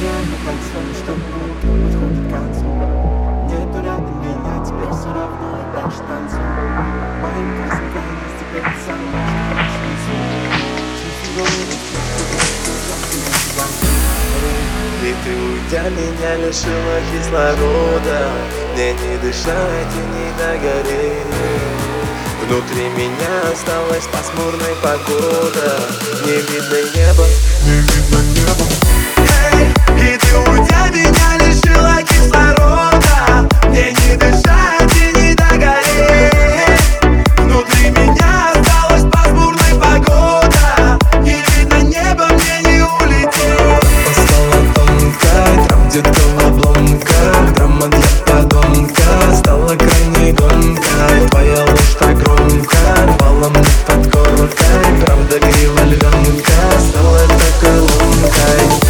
время танцуем, что минуты подходит к концу. Нету рядом меня, тебе все равно, и дальше танцуем. Моим красным есть теперь ты самое, что хочешь танцуем. Чувствую голову, и ты, уйдя, меня лишила кислорода. Мне не дышать и не догореть. Внутри меня осталась пасмурная погода. Не видно неба, не видно неба. Эй, и ты, уйдя, меня лишила кислорода. Мне не дышать и не догореть. Внутри меня осталась пасмурная погода. Не видно неба, мне не улететь. Стала тонкой, там где-то в обломках. Драма для подонка стала крайне гонкой. Твоя ложь так громко рвала мне под коркой. Правда грива львенка стала такой ломкой.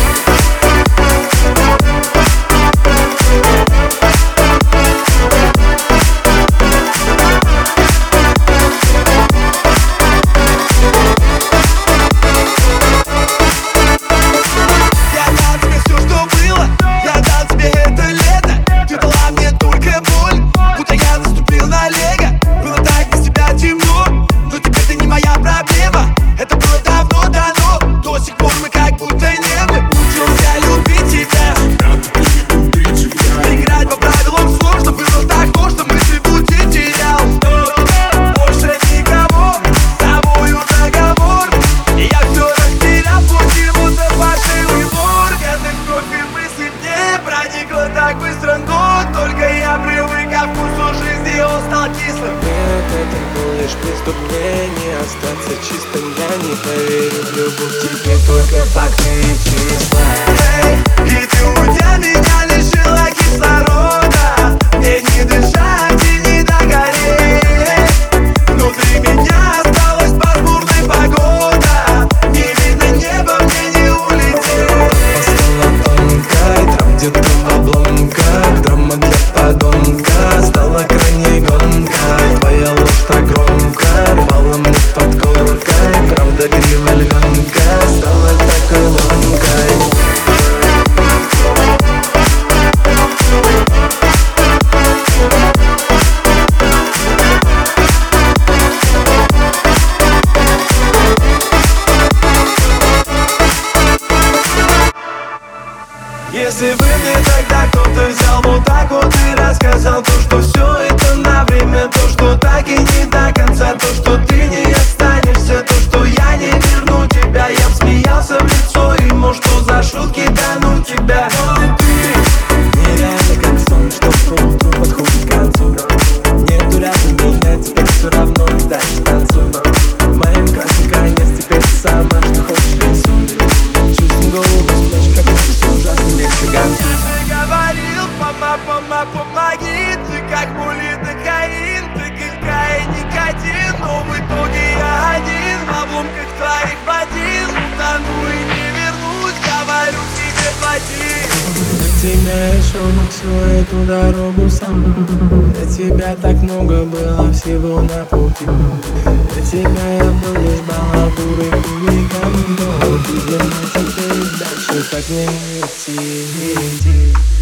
Так быстро, но только я привык ко вкусу жизни, он стал кислым. Нет, это был лишь преступление, остаться чистым я не поверю в любовь. Теперь только факты и числа. Эй, и ты, уйдя, меня лишила кислорода. Мне не дышать и не догореть. Внутри меня осталась пасмурная погода. Не видно неба, мне не улететь. Стала тонкой, там где-то в обломках. Драма для подонка стала крайней гонкой. Твоя ложь так громко рвала мне под коркой. Правда грива львенка стала такой ломкой. Если бы мне тогда кто-то взял вот так вот и рассказал то, что все это на время, то, что так и не до конца, то, что ты не останешься, то, что я не верну тебя, я б смеялся в лицо и, может, что за шутки, да ну тебя. Но ты нереально как сон, что поутру подходит к концу. Нету рядом меня, теперь все равно, и дальше танцуем. Моим красным конец теперь ты самое, что хочешь рисуй. Чувствуем голову, сплошь, как все ужасно легче гонцу. Говорил, помоги, ты как булит-кокаин, ты гилька и никотин, но в итоге я один в обломках твоих ботин. Утону и не вернусь, говорю тебе плати. За тебя я шел всю эту дорогу сам. Для тебя так много было всего на пути. Для тебя я был лишь балабурой, хулиганом, но ты для меня теперь дальше так не идти.